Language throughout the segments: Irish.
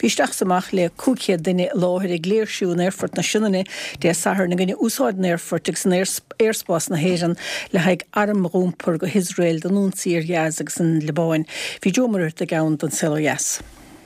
Bhíisteach samach le cúchéad duine láthir ag léirsú Airfort na sinnaine de sahar na gine úsáid Airfort ag san airspás na héan le haig arm rúmpur go Israel den núnsaír Yaz agus san Libáin. Bhí Jomarúir de gabhain don Silo Yaz.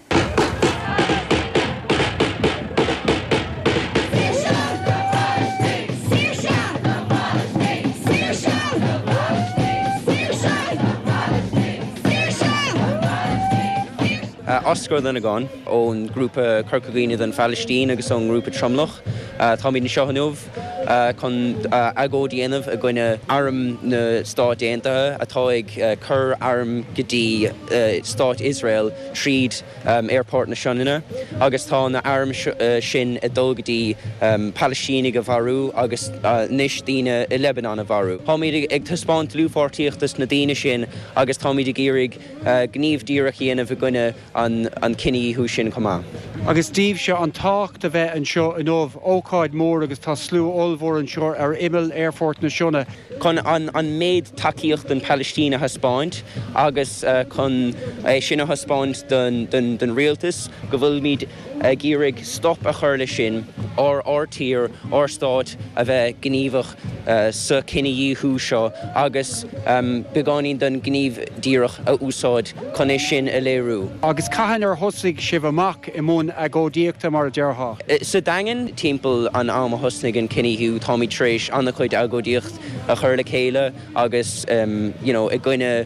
Oscar dyn gon o'n grŵpa Cyrcogini dyn Palestine agus o'n grŵpa Tromloch. Tá mí na seohanmh chun agódí anamh a gcuine arm na Stát Déantaithe atá ag cur arm go dtí Stát Israel tríd airport na Seanine, agus tá na arm sin a dul go dtí Palestine go bharú agus níos daoine i Lebanon a bharú. Tá míad ag taspáint lúpháirtíochtas na daoine sin agus tá míad ag iarraigh gníomhdíreach anamh a gcuine an cinní hú sin comá. Agus díobh se an tácht a bheith an seo in ómh ócáid mór agus tá slú olmhór an seo ar imil Airfort na Seanna. Chun an méid takeíocht den Palestine a Spáint agus chun sin a Spáint den rialtas go bhfuil míad gírig stop a chur le sin or tír or Stát a bheith gníomhach sa cinní hú seo agus begáín den gníomhdíreach a úsáid chun é sin a léirú. Agus caitheann ar thosaigh sibh amach i mún agódíochta mar a deartha. Sa dagan timpeall an am a thosnaigh an cinní hú Tommy Trish anna chuid agódíocht a chur le chéile agus i gcuine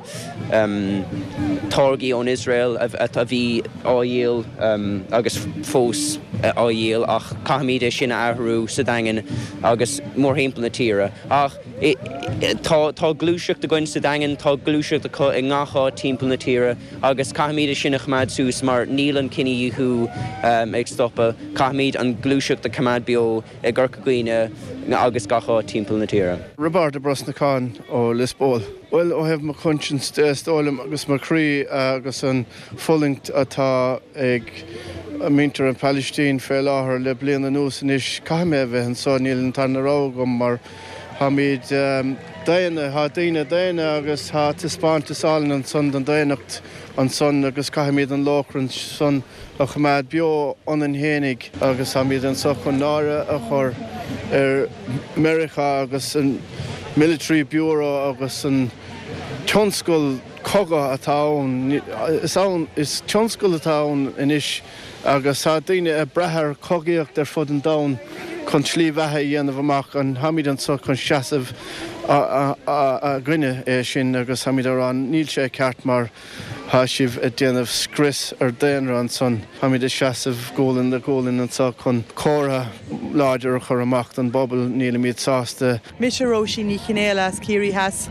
tágaí ón Israel a bhí áhéal agus fós áhéal ach caiimiid sin ahrú sa dagan agus mór himpeall na tíre. Ach tá glúiseach a gcuin sa dagan, tá glúiseach i ngachá timpeall na tíre agus caiimiid sin a chmad sús mar níl an cinní hú ag stoppa caiimiid an glúiseach a chmad bio i Gcurcaghoine agus gachá timpeall na tíre. Roberta Brosnacán ó Lisbol. Well, I have my conscience stólam agus mar crí agus an fullingt atá ag mintar an Palestine fé láthair le bliana nús inis caiime bheith an sá níl an tarna rágam mar ha míad daine agus ha tispáinte sálan an son den dainacht an son agus caiimiad an láchrann son a chumad bio an hénig agus ha míad an so chun nára a chur ar America agus an Military Bureau agus an tionscoil coga atá is tionscoil atá inis agus ha daine a brethir cogaíocht ar fud an dam chun slí bheithe dhéanamh amach an haimiid an so chun seasamh a gcuine é sin agus haimiid arán níl sé ceart mar ha sibh a déanamh scris ar déanra an son haimiid a seasamh ggólann an so chun córa láidir chur amach an bobbal níl míad sásta. Misha Roshi ní chinéal as Kiri has.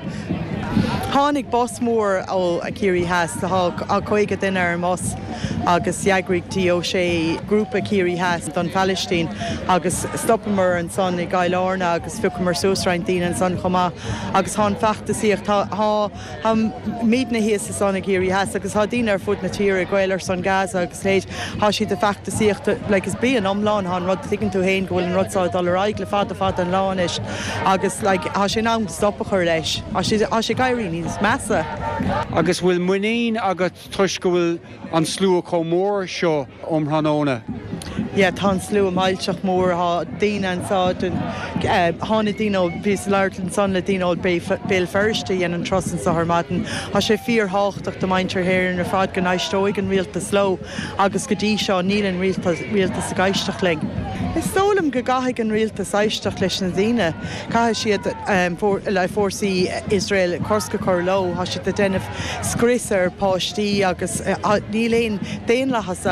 Hánig bos mór ó a Kiri has a coige duine ar mos agus jaagrig tí ó sé grúpa Kiri has don Palestine agus stoppamar an son i gaiilárna agus fucamar súsrain tín an son chomá agus há feachta síocht há míad na híos sa son a Kiri has agus há dín ar fud na tíre gaiilar son Gaza agus léid há si de feachta síocht is bí an omláin há rud thigann tú héin gohfuil an rudsáid dul raig le fad an láis agus há sé ná stoppa chur leis há sé gaiirí níos measa. Agus bhfuil muín agat tuis go bhfuil an slú có mór seo omthróna. Tá slú mailteach mór há daine an sáún hána daine bhís leirlan son le daine béal firsta dhéanaan trosan sa harmatin. Tá sé fíorthach do maintear héir ar fad go naistóig an rialta sló agus go dtí seo níl an rialta sa gaiisteach ling. Is tólam go gaigh an rialta saisteach leis na daine. Caithe siad le fórsaí Israel cosca chur lo, há siad a déanamh scris ar páistí agus níléon déonlachas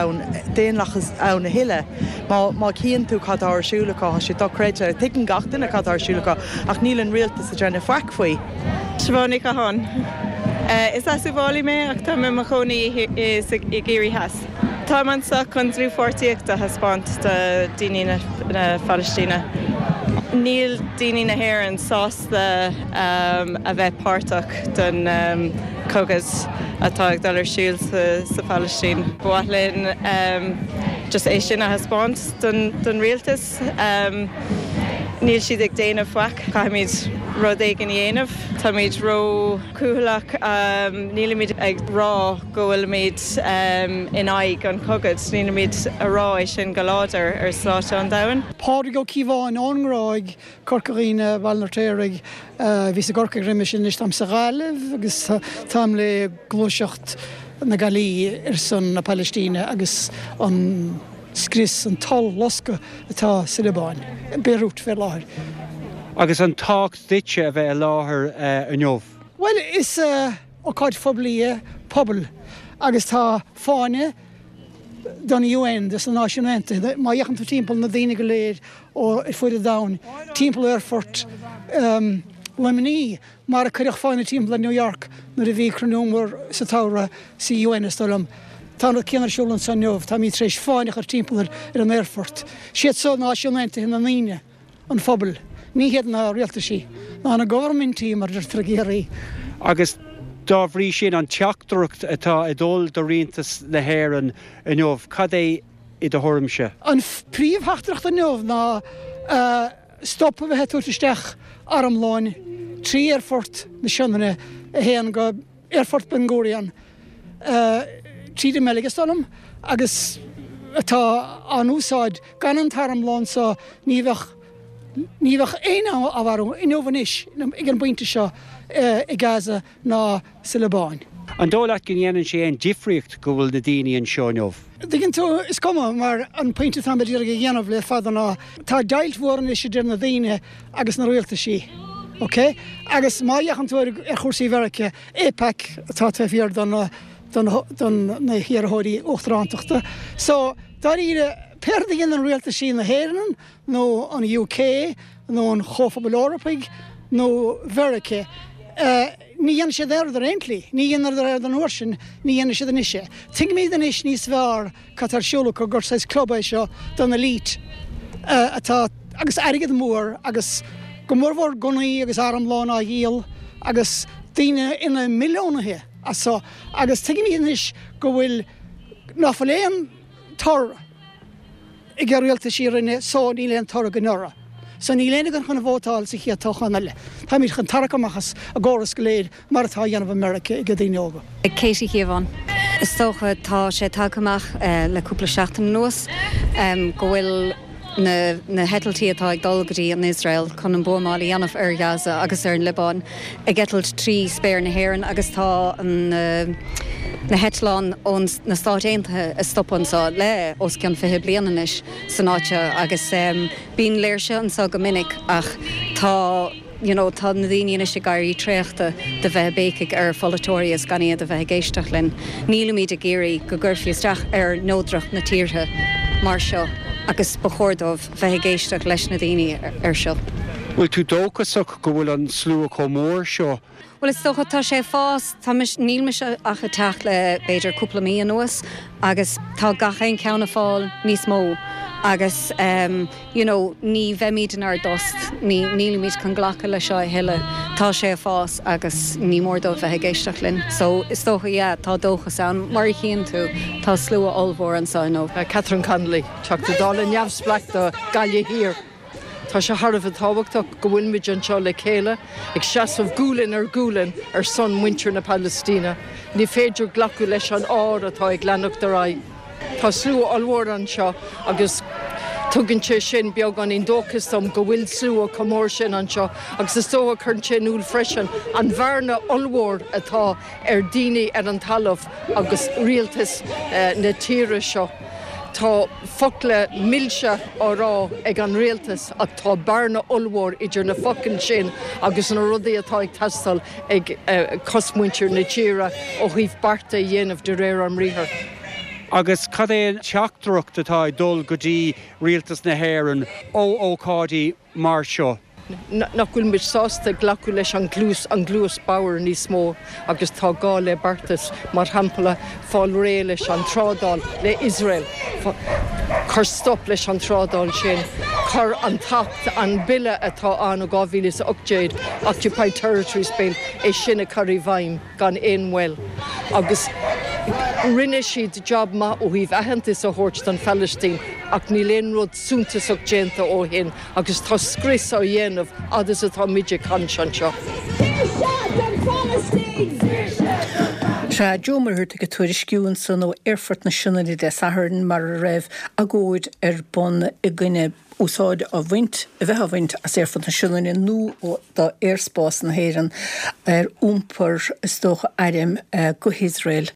ann na hiile. Má cíann tú cad áirsúlacha há sé docréide tuigeann gachtain a cad áirsúlacha ach níl an rialta sa déanamh faic faoi. Siobhánaigh a hán. Is as bhálaí mé ach tá mé mar chonaí i géirí has. Tá man sa chun trúpháirtíochta a Spáint de daoine na Palestíne. Níl daoine na hÉireann sásta a bheith páirteach den cogas atá ag dul ar siúl sa Palestín. Bhaithlinn just é sin a Spáint don rialtas. Níl siad ag déanamh faic caiimiid rud é gan dhéanamh. Tá míid ró cúthach níl míid ag rá go bhfuil míid in aghaidh an cogad, níl míid a rá é sin go láidir ar sláinte an domhain. Pádraig ó cíomháin ónráig corcaíine bhallnartéirigh bhí sa gorca riime sin is tam sa gáileh agus tam le glúiseacht na Galí ar san na Palestíne agus an scris an tal losca atá Silibáin, Beirut fer láthir. Agus an tácht ditse a bheith láthair inniuh. Well, is ó cáid phoblí pobl agus tá fáine don UN, dus an náisiúnta, má dheachan tú timppel na daine go léir ó fuide dain, timppel Erfurt Lemní, mar a chuireach fáinna timppel in New York na a bhí cronúmar sa tára sa UN istálam. Tá na céanar siúlan san neomh, tá mí trééis fáinach ar timppel ar an Erfurt. Siad so náisiúnta in na líine an phobal. Ní héad na rialta sí, ná na governmentí mar ar tragéirí. Agus dá bhrí sin an teachtarcht atá i dul do rialtas na hÉireann inniuh, cad é I do thuirmse? An príomhtheachtarcht inniuh ná stoppa bheit tuairteach Aramláin, trí Erfurt na Sionnane a héan go Erfurt Ben Gurion, tríd meilegastalm, agus atá an úsáid gan an Aramláin sa níbheh éine a bharú inniuhanis ag an buinte seo I Gaza ná Silibáin. An dólaat gin dhéanann sé an difriocht go bhfuil na daoine an seo inniuh. Diginn tú is cuma mar an pointe tá beidir go dhéanamh le fada ná tá dailt mhór is idir na daine agus na rialta sí. Okay? Agus má dheachan tú ar chósaí Mheireacha AIPAC atá taobh don na hiarthóirí uachtaránachta. So dar ire perdigin an rialta sí na hÉireann, nó an UK, nó an chóphobal Eorpaig, nó Mheireacha. Ní dhéanana sé ar eintlí, ní dhéanar ar an uirsin, ní dhéanana sé den isise. Ting míad an is níos bhear catar siúla go gursáis clubba seo don na lít atá agus airgad mór agus go mórmhór gunaí agus Aramláin a dhéal agus daoine ina milliónathe asá agus ting míad an is go bhfuil náfaléon tar I gar rialta sí rinne só ní léon tar go nora. So ní léana gan chuna bhótáil sa chiaad táchan eile. Tá míid chun tarachamachas a ggóras go léir mar atá dhéanamh America I go daoine óga. Katie Chévan. Is tócha tá sé tagamach le cúpla seachtain nuas go bhfuil na hetaltí atá ag dulgadí an Israel chun an buamáil dhéanamh ar Gaza agus ar an Libán ag getalt trí spéir na hÉireann agus tá na hetláin ón na Stáit Aontaithe is stoppansá le os ceann fiche blianan is san áite agus bíonn léirse ansá go minic ach tá tá na daoine is gaiirí tréachta de bheith bécaigh ar folatóiríos gan iad a bheith géisteach linn. Níl míad a géirí go gurfiúisteach ar nódracht na tíortha mar seo agus bachordómh bheith géisteach leis na daoine ar seo. Bhfuil tú dóchasach go bhfuil an slú a chomór seo? Well, is tócha tá sé fás, níl me se a teach le beidir cúpla mí anuas agus tá gachain ceanna fáil níos mó agus ní bheimíid an ar dost, níl míid chun ghlacha le seo heile tá sé fás agus ní mórdó bheith géisteach linn. So is tócha tá dóchas an mar chéan tú tá slú a olmhór an sáinó. Catherine Connolly, teachta dála neamhsplacht a gaile hir. Tá sé tharbh tábhachtach go bhfuil muid an seo le chéile ag seasamh gúlainn ar son muintir na Palestína. Ní féidir glacu leis an áir atá ag leanach de raig. Tá slú olmhór an seo agus tugann sé sin beag an indóchastam go bhfuil slú a chomór sin an seo agus is tócha chun sé núl freisin an bharna olmhór atá ar daoine ar an talamh agus rialtas na tíre seo. Tá focle milse árá ag an rialtas ach tá barna olmhór idir na focail sin agus na rudaí atá ag teastal ag cosmuintir na tíre ó riomh barta dhéanamh de réir an ríthair. Agus cad é teachtarach atá ag dul go dtí rialtas na hÉireann ócádaí mar seo? Nach bhfuil muid sásta glacu leis an glúas báir níos mó agus tá gá le bartas mar hampla fáil ré leis an trádáil le Israel. Chur stop leis an trádáil sin, chur an tacht an bille atá an 2008 Occupied Territories Bill é sinna chuirí bhaim gan éonhfuil. Agus rinne siad job ma ó híh ahananta a hort an Palestine ach ní léonród súntaach dénta ó hin agus tá scris á dhéanamh agus atá miidir canseo. Se Jomarthirta go tuairisciúin san ó Airfort na Sinnaí de Saharn mar a raibh agóid bon I gcuine úsáid a bhaint a bheith a bhaint as Airfort na Sinnaí nó ó dá airspás na héireann úmpar istócha airm go Israel